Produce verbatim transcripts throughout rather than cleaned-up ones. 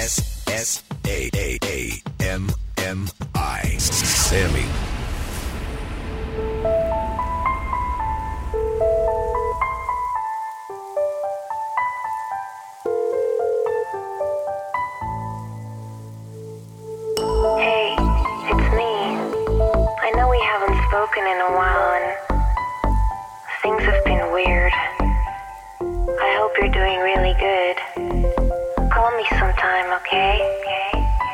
S S A A A M M I. Sammy. Hey, it's me. I know we haven't spoken in a while and things have been weird. I hope you're doing really good. Call me sometime, okay? Okay.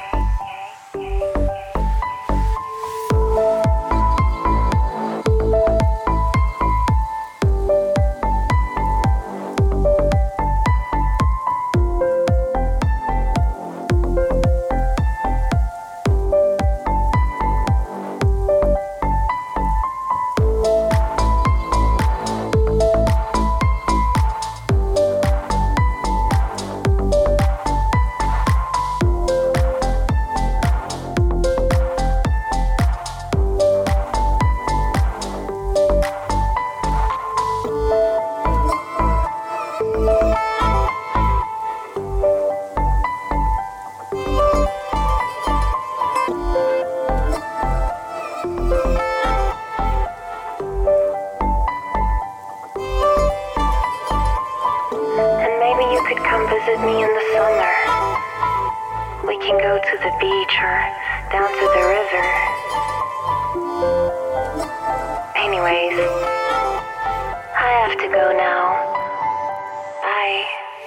Visit me in the summer. We can go to the beach or down to the river. Anyways, I have to go now. Bye.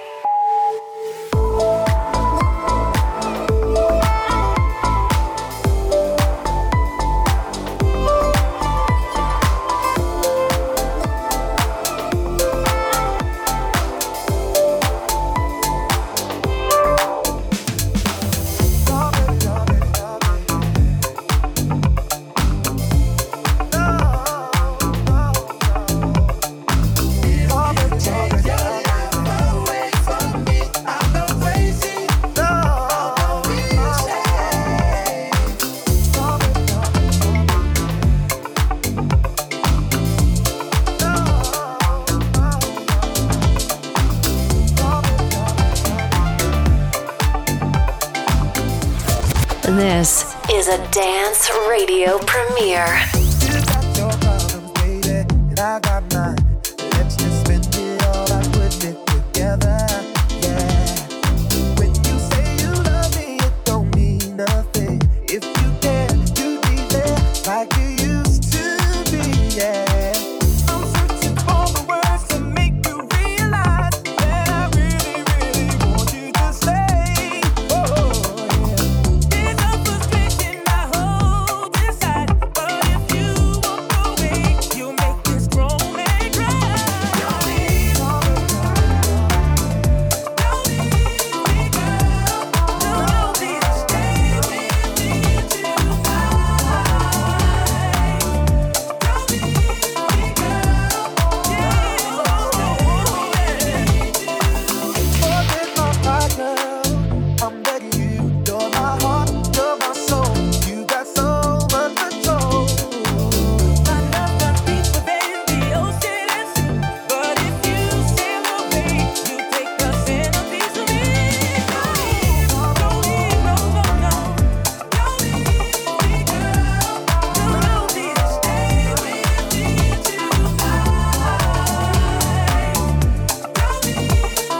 This is a dance radio premiere. You got your problems, baby, and I got mine. Let's just spend it all out, put it together, yeah. When you say you love me, it don't mean nothing. If you care, you'd be there like you used to be, yeah. I'm searching for the words to make you realize that I really, really want you to stay. Oh, yeah. It's a frustration I hold inside, but if you walk away, you make this grown man cry. Don't leave, don't leave me, girl. Don't please stay with me tonight. Don't leave me, girl. Forget my partner. I'm begging you. You're my heart, you're my soul. You got so much control. My love runs deeper than the ocean is, but if you sail away, you take the centerpiece of me. Don't leave, don't leave, no, no, no. Don't leave me, girl. Don't please stay with me tonight. Don't leave me,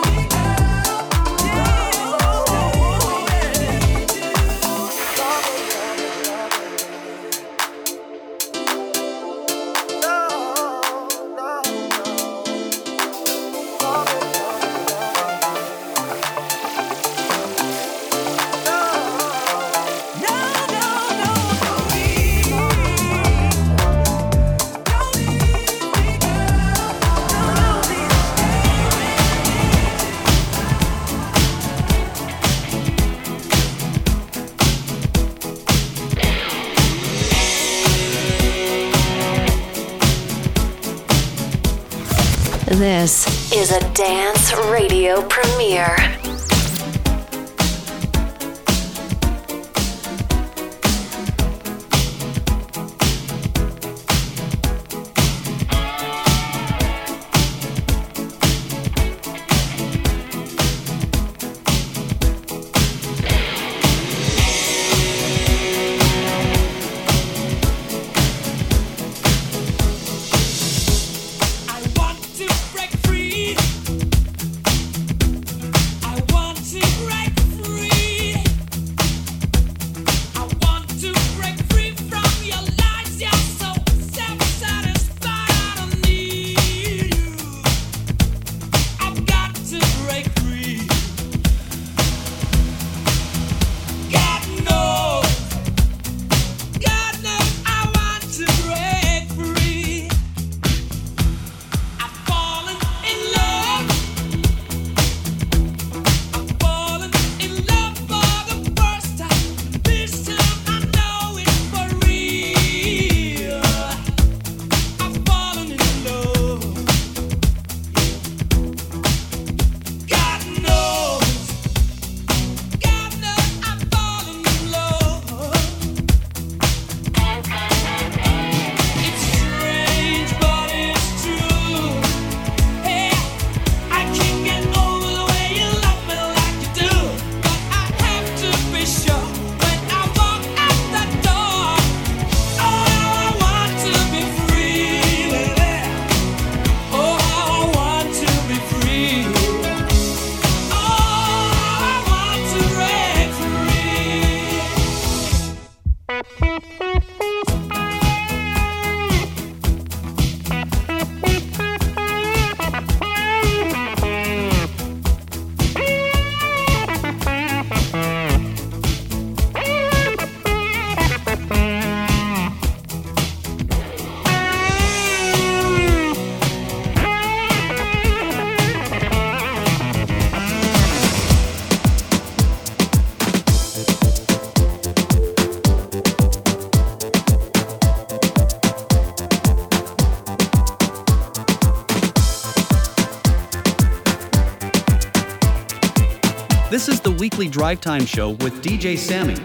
This is a dance radio premiere. the weekly Drive Time Show with D J Sammy.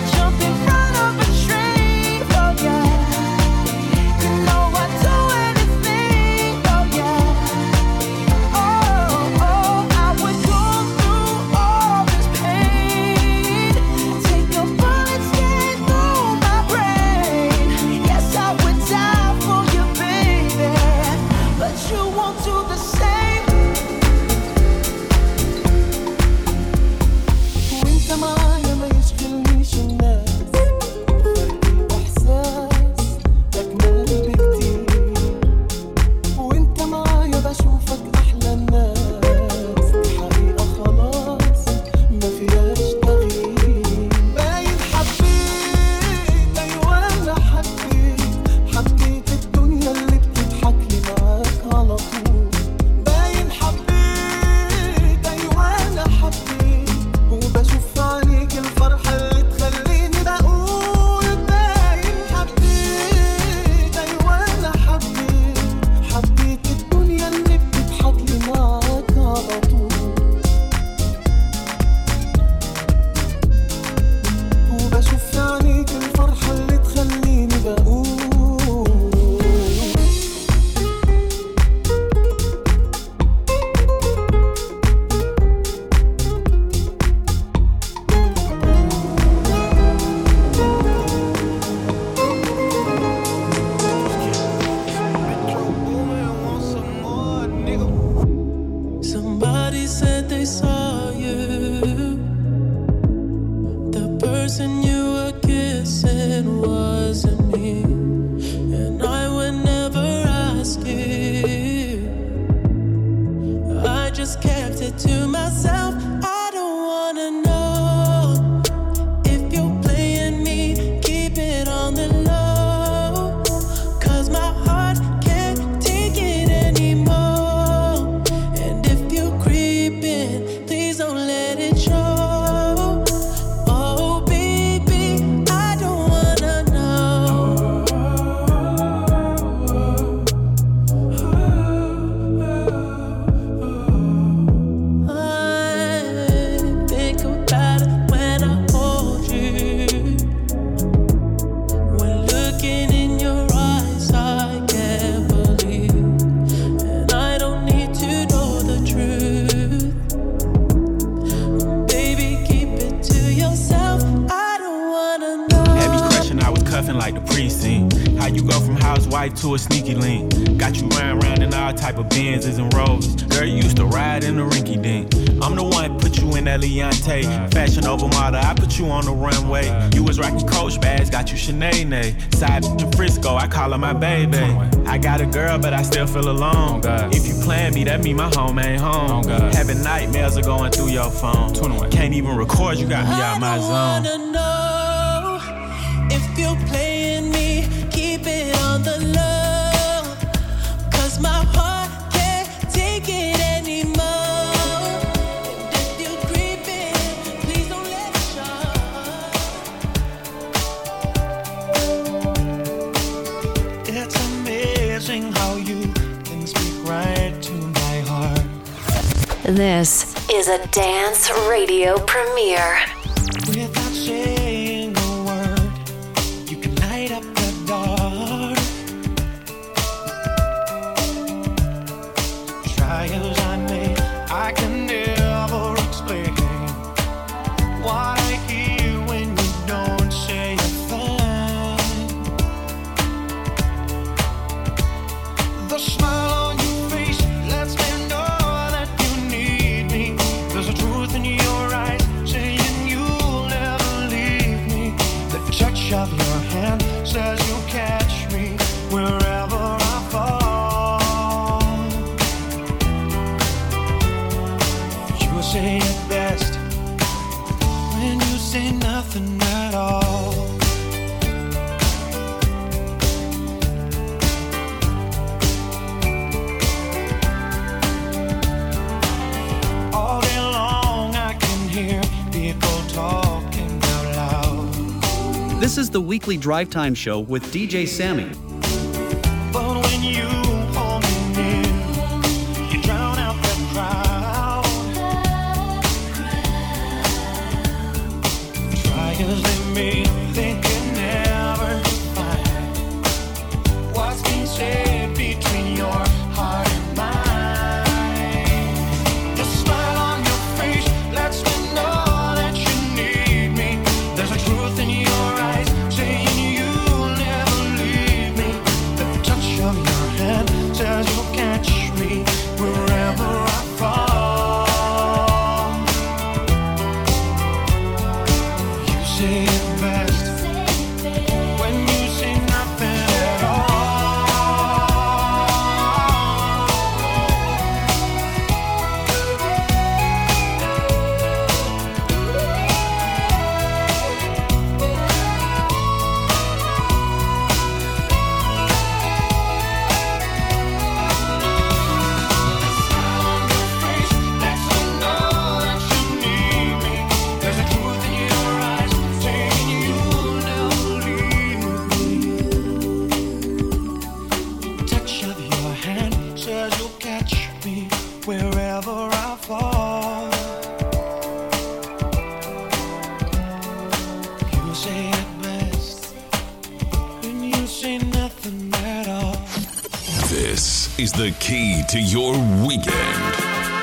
Do anything wife to a sneaky link. Got you round round in all type of Benzes and Rolls. Girl, you used to ride in the rinky dink. I'm the one put you in that Leontay. Fashion over model, I put you on the runway. You was rocking Coach bags, got you Sinead. Side in Frisco, I call her my baby. I got a girl, but I still feel alone. If you plan me, that mean my home ain't home. Having nightmares are going through your phone. Can't even record, you got me out my zone. I wanna know if you're playing me, keep it on the low. Cause my heart can't take it anymore. And if you creep in, please don't let it show. It's amazing how you can speak right to my heart. This is a dance radio premiere. Without saying a word, you can light up the dark. Try as I may, I can never explain what I hear when you don't say a thing. The smile on your face lets me know that you need me. There's a truth in your eyes saying of your hand says you'll catch me wherever I fall. You say it best when you say nothing at all. All day long I can hear people talking out loud. This is the weekly Drive Time Show with D J Sammy. But when you hold me near, you drown out the crowd. Try as they may, they can never define what's being said between your heart and mine. The smile on your face lets me know that you need me. There's a truth in your eyes saying you'll never leave me. The touch of your hand says you'll catch me wherever I fall. You say it best when you say nothing at all. Wherever I fall, you say it best when you say nothing at all. This is the key to your weekend.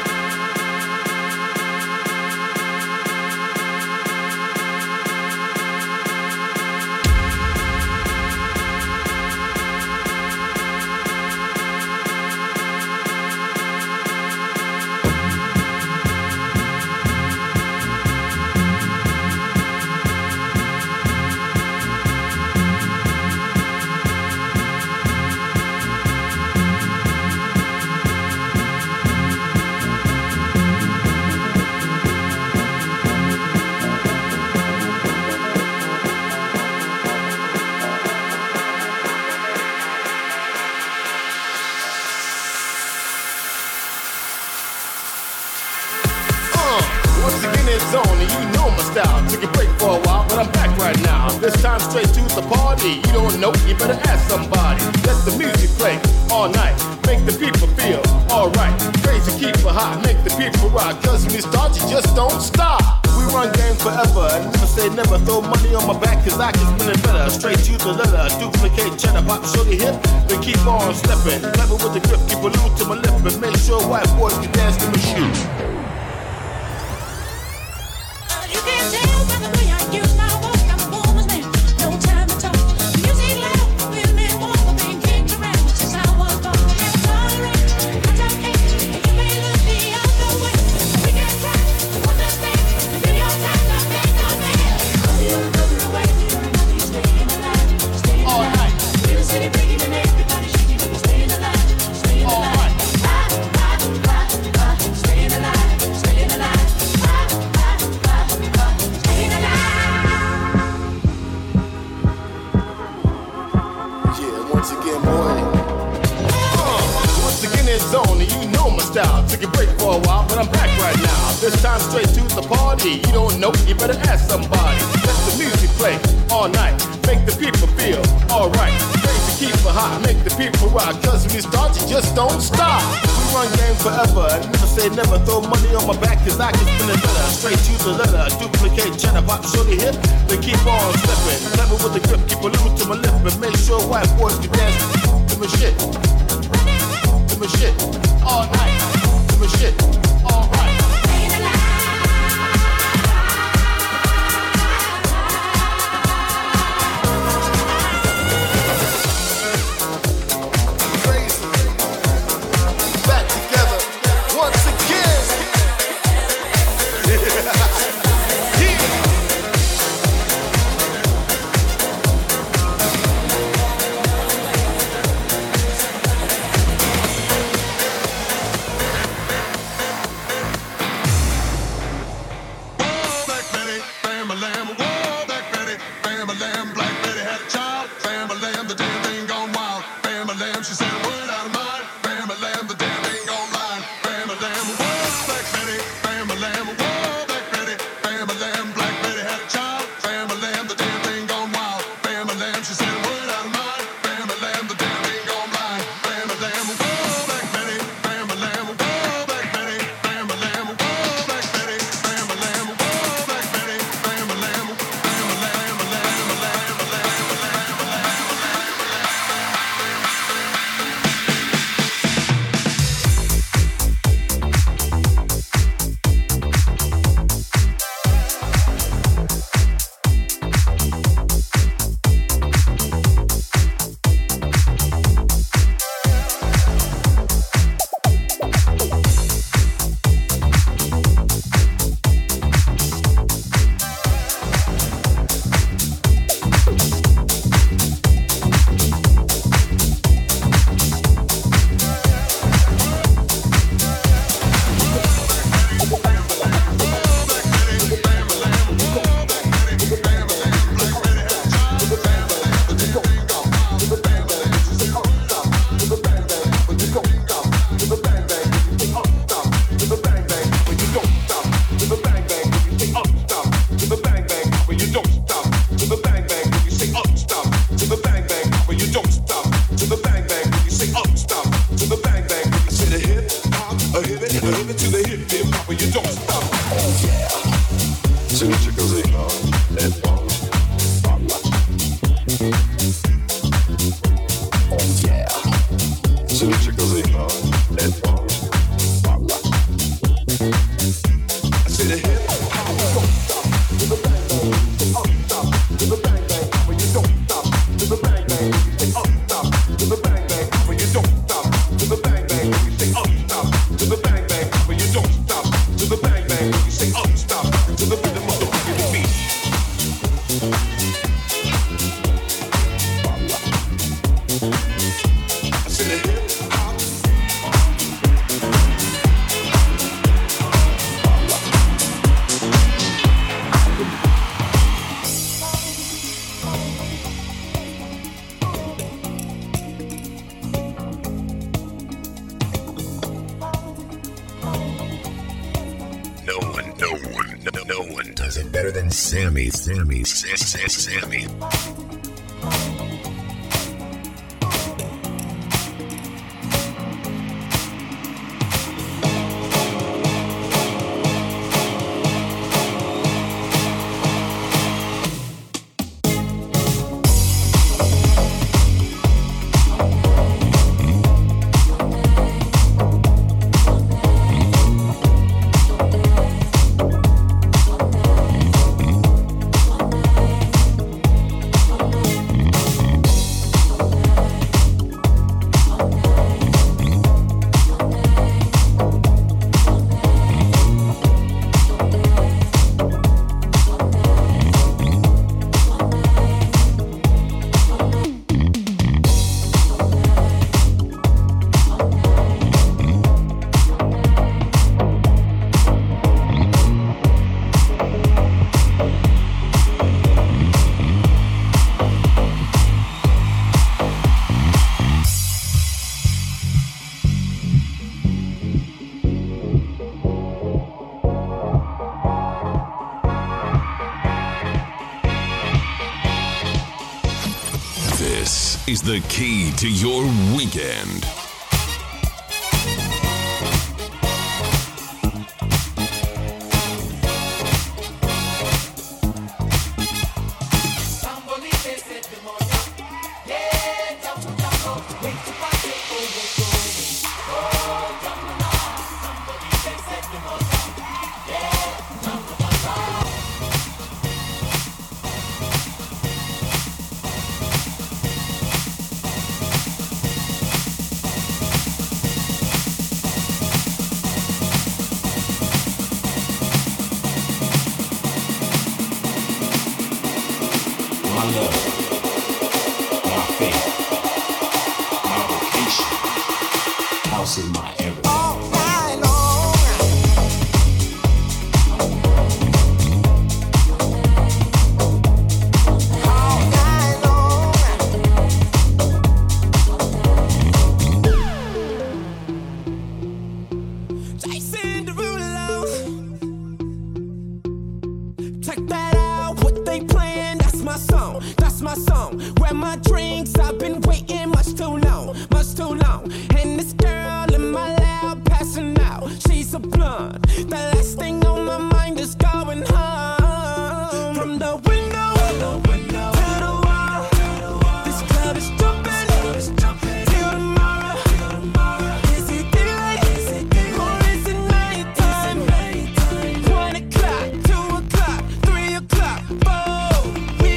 Once again it's on, and you know my style. Took a break for a while, but I'm back right now. This time straight to the party. You don't know, you better ask somebody. Let the music play all night. Make the people feel alright. Crazy, keep it hot, make the people rock. Cause when you start, you just don't stop. We run games forever, and never say never. Throw money on my back, cause I can spin it better. Straight to the letter, duplicate cheddar, pop, show the hip. Then keep on stepping. Clever with the grip, keep a loop to my lip. And make sure white boys can dance to my shoe. You can't tell by the way I use my voice. I'm a woman's man, no time to talk. Music loud, women want the thing, can't again, boy. Uh, once again it's on, and you know my style. Took a break for a while, but I'm back right now. This time straight to the party. You don't know, you better ask somebody. Let the music play all night. Make the people feel alright. Crazy, keep it hot, make the people rock. Cause when you start, you just don't stop. We run game forever. I never say never. Throw money on my back, cause I can spin a letter. Straight to the letter. Duplicate, cheddar, pop, show the hip. They keep on slipping. Clever with the grip, keep a little to my lip. And make sure white boys can dance to my shit. To my shit. All night. To my shit. All right. Sammy, Sammy, Sammy, Sammy. is the key to your weekend.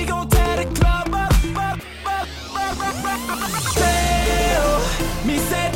Me say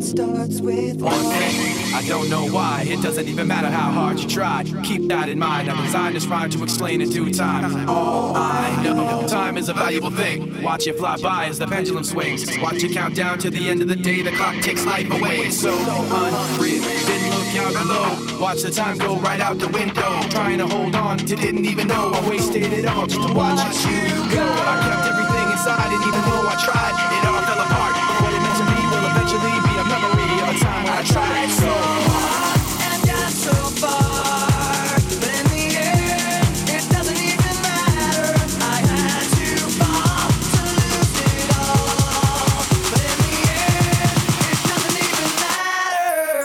starts with one thing. I don't know why. It doesn't even matter how hard you try. Keep that in mind. I designed this rhyme to explain in due time. All I know, time is a valuable thing. Watch it fly by as the pendulum swings. Watch it count down to the end of the day. The clock takes life away. It's so unreal. Didn't look out below. Watch the time go right out the window. Trying to hold on to didn't even know I wasted it all just to watch you go. I kept everything inside, and even though I tried, it all fell apart. What it meant to be will eventually be a memory of a time when I tried so hard and got so far. But in the end, it doesn't even matter. I had to fall to lose it all. But in the end, it doesn't even matter.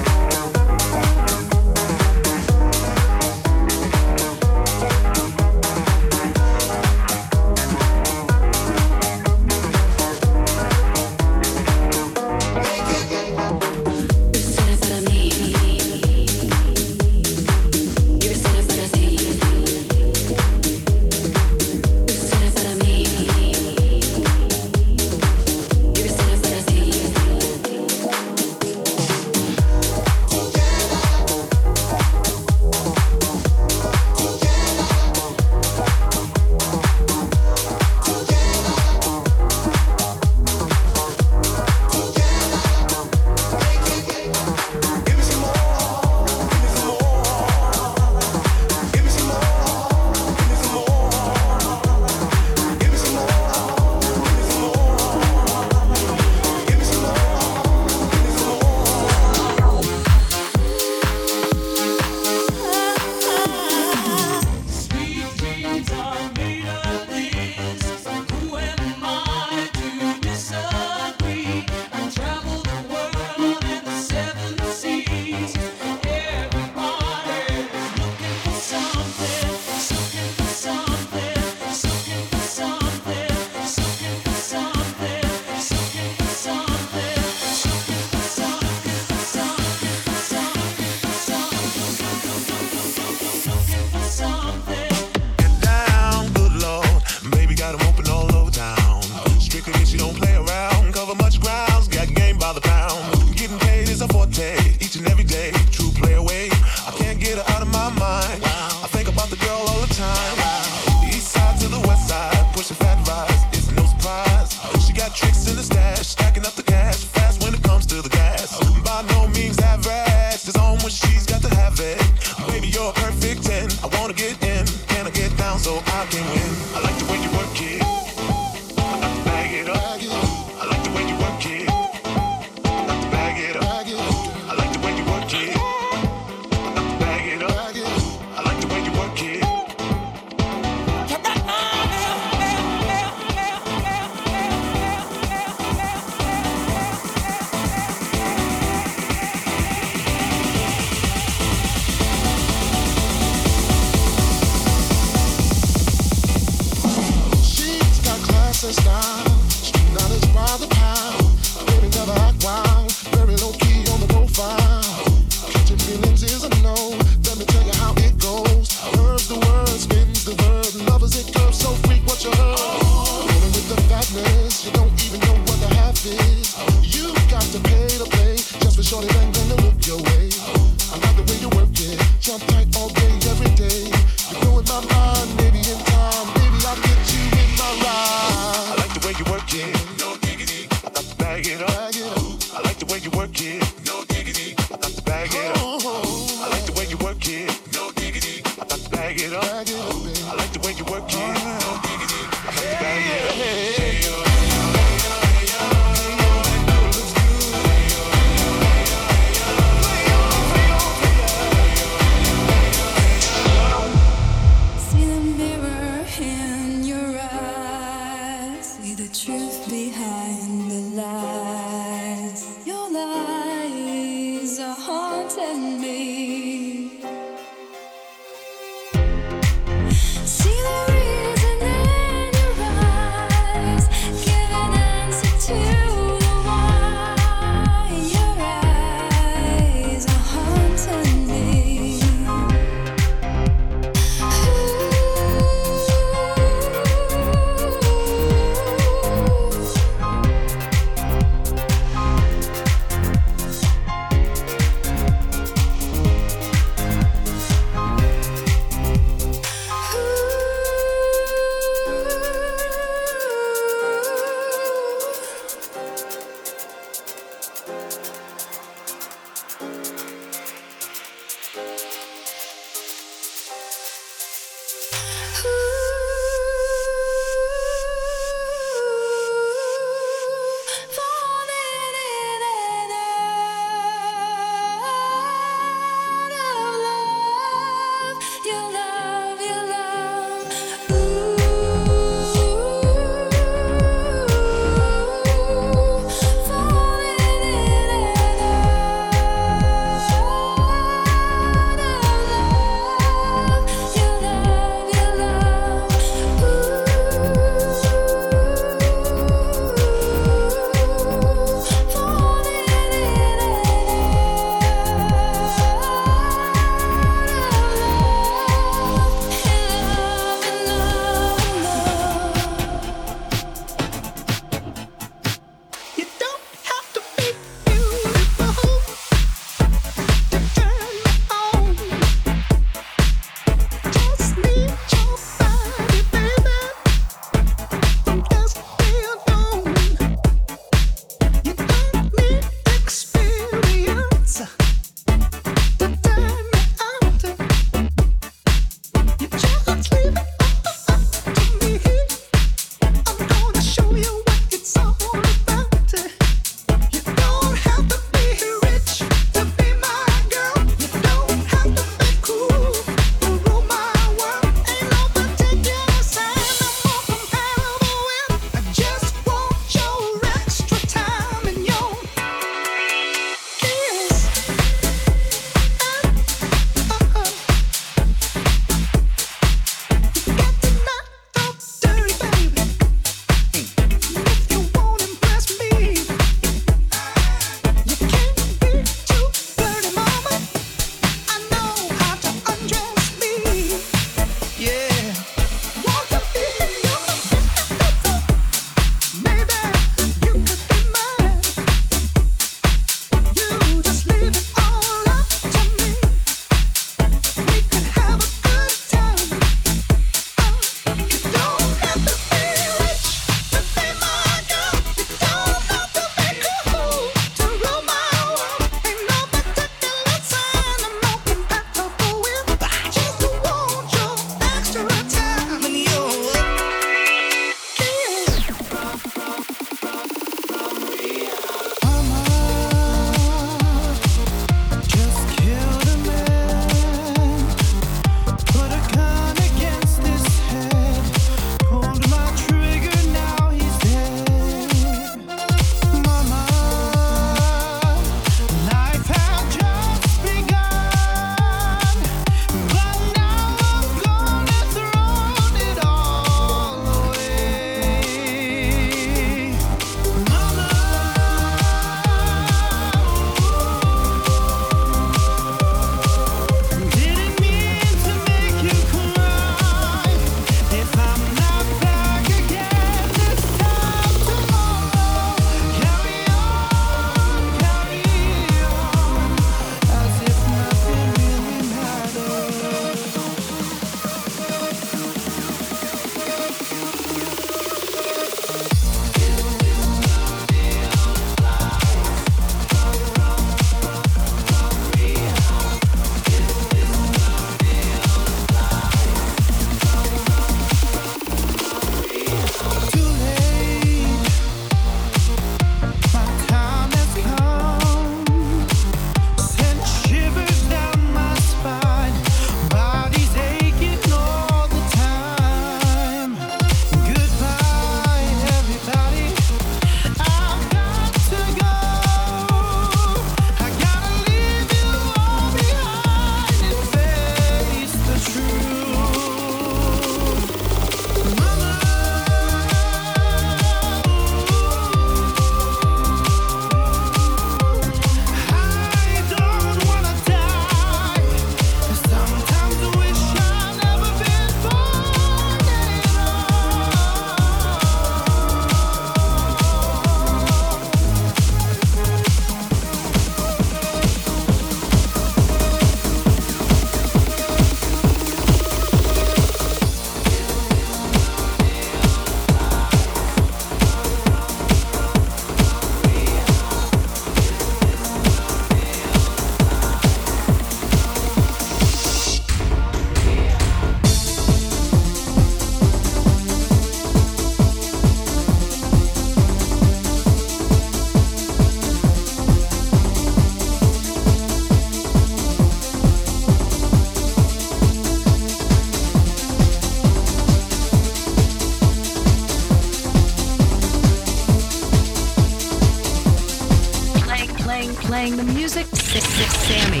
playing the music, Sammy.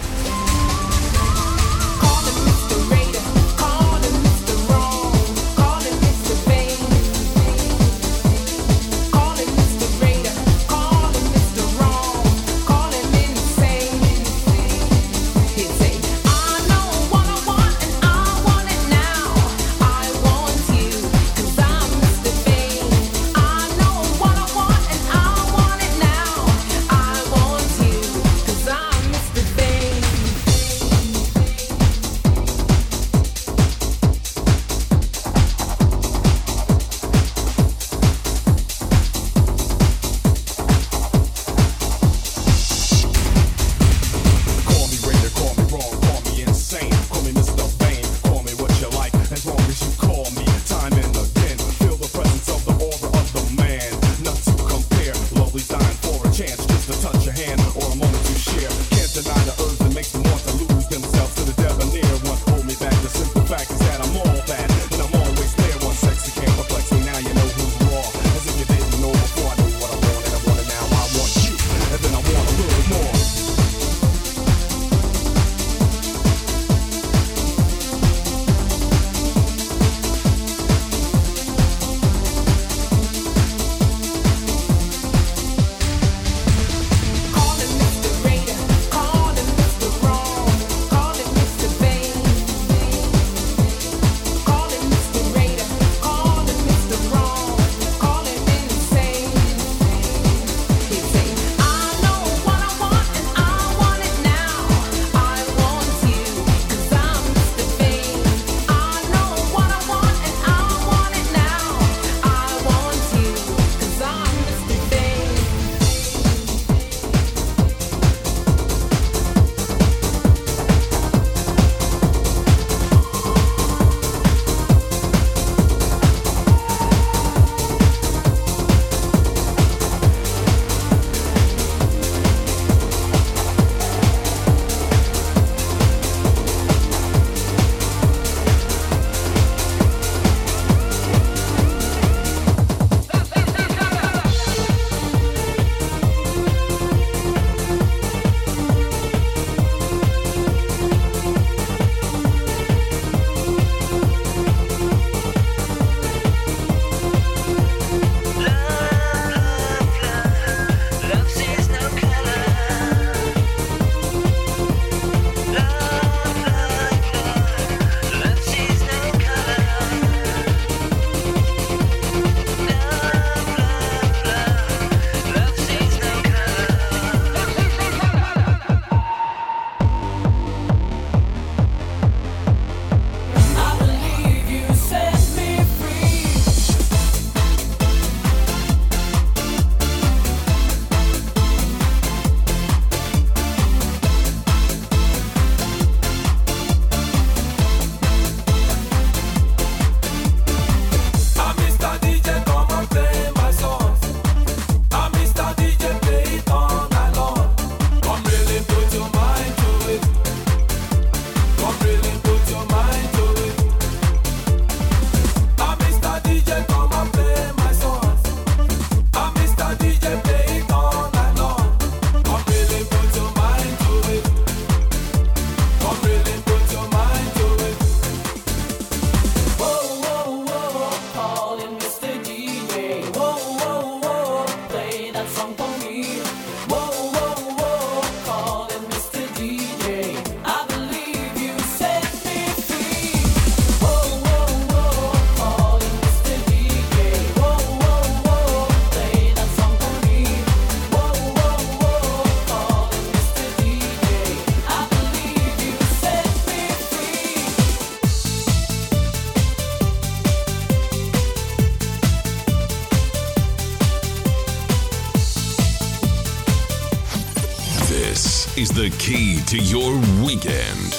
is the key to your weekend.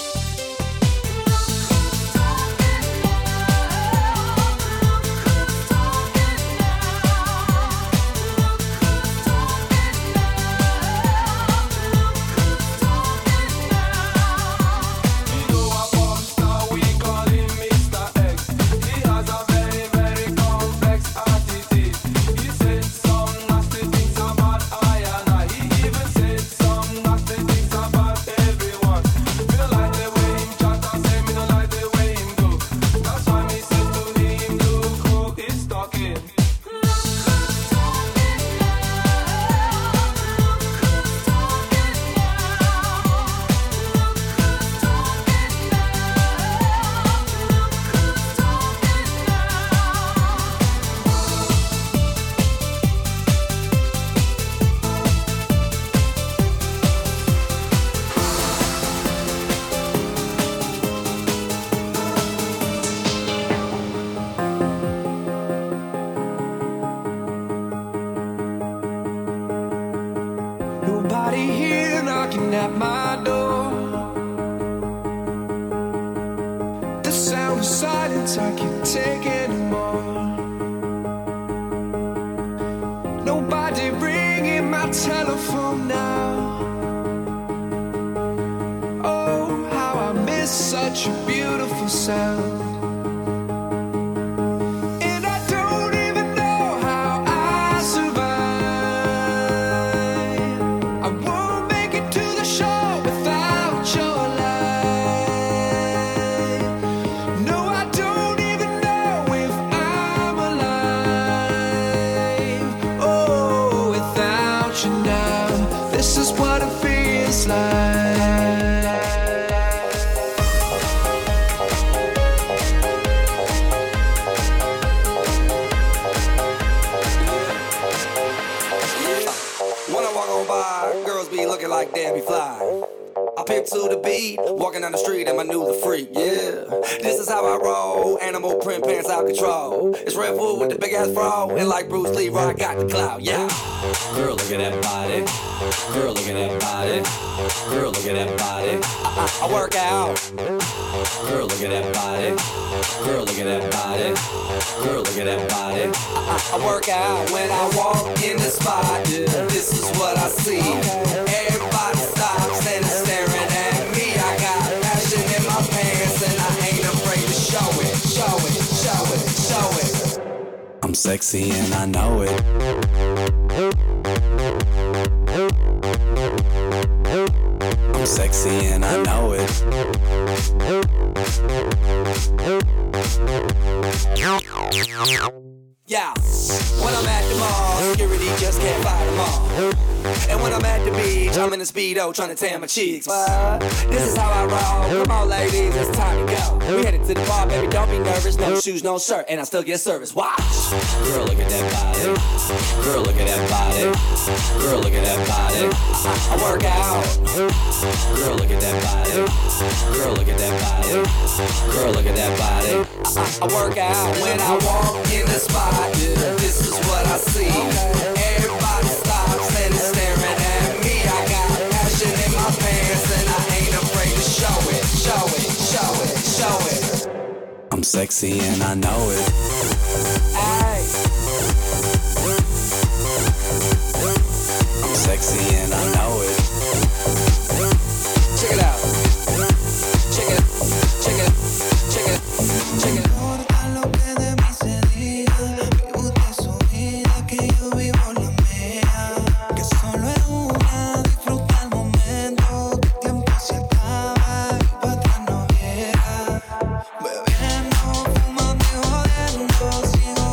Said some nasty things about I and I. He even said knocking at my door. The sound of silence, I can't take anymore. Nobody ringing my telephone now. Oh, how I miss such a beautiful sound. And I don't even know how I survive. I won't make it to the shore without your light. No, I don't even know if I'm alive. Oh, without you now, this is what it feels like. When I walk on by, girls be looking like Debbie Fly. I pimp to the beat, walking down the street and my new the freak, yeah. This is how I roll, animal print pants out control. It's Red Bull with the big ass bra, and like Bruce Lee, I got the clout, yeah. Girl, look at that body. Girl, look at that body. Girl, look at that body. I, I, I work out. Girl, look at that body. Girl, look at that body. Girl, look at that body. I, I, I work out when I walk in the spot. This is what I see. Everybody stops and is staring at me. I got passion in my pants and I ain't afraid to show it, show it, show it, show it. I'm sexy and I know it. I'm sexy and I know it. Yeah, when I'm at the mall, security just can't fight them all. And when I'm at the beach, I'm in a Speedo trying to tan my cheeks. But this is how I roll. Come on, ladies, it's time to go. We headed to the bar, baby, don't be nervous. No shoes, no shirt, and I still get service. Watch. Girl, look at that body. Girl, look at that body. Girl, look at that body. I, I work out. Girl, look at that body. Girl, look at that body. Girl, look at that body. I, I, I work out when I walk in the spot. This is what I see. Everybody stops and is staring at me. I got passion in my pants and I ain't afraid to show it, show it, show it, show it. I'm sexy and I know it. Ay. I'm sexy and I know it. Check it out. Check it, check it, check it, check it. Sigo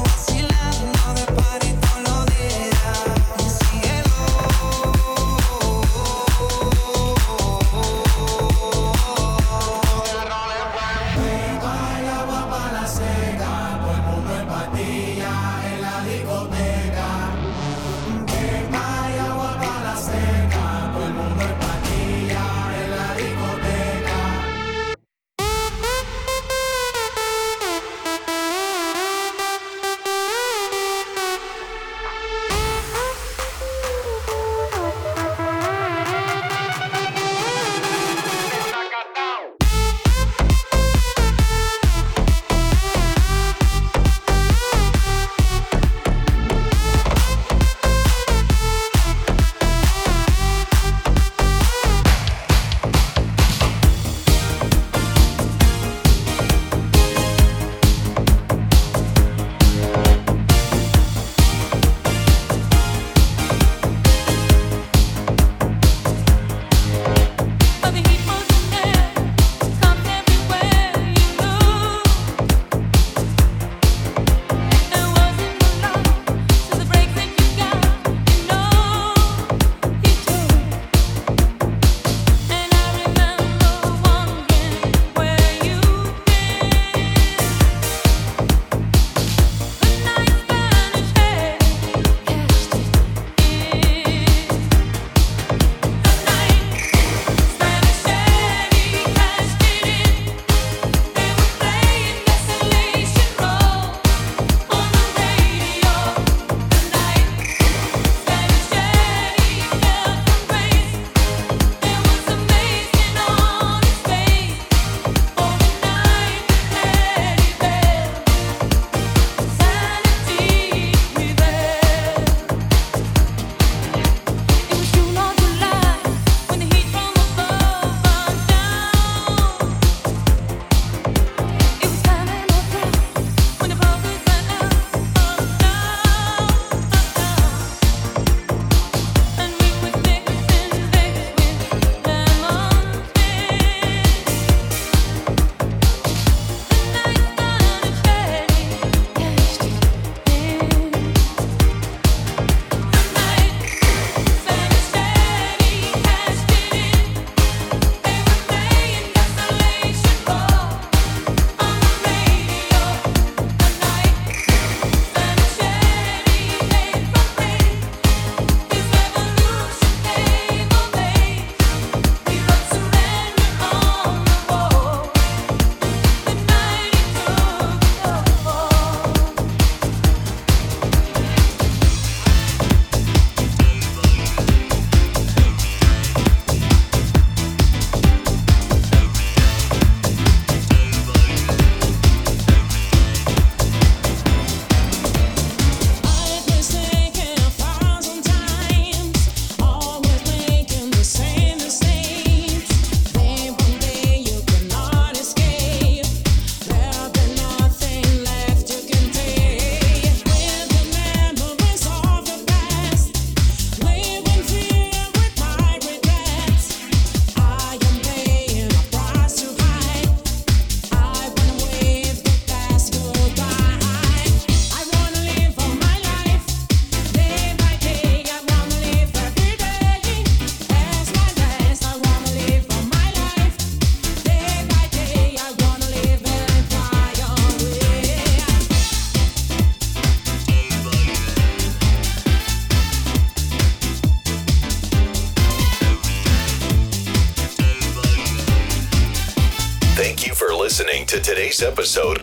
listening to today's episode.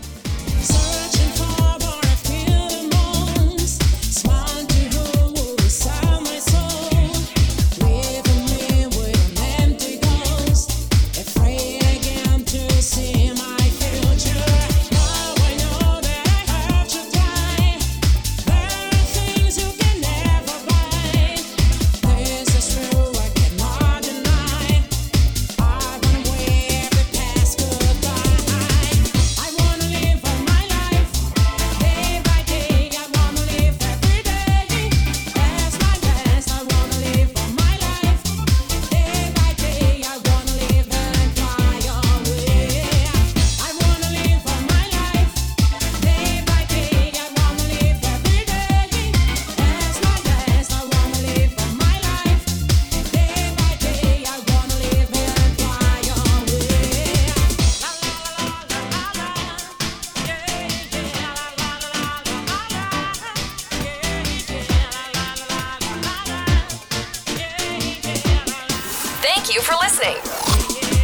Thank you for listening.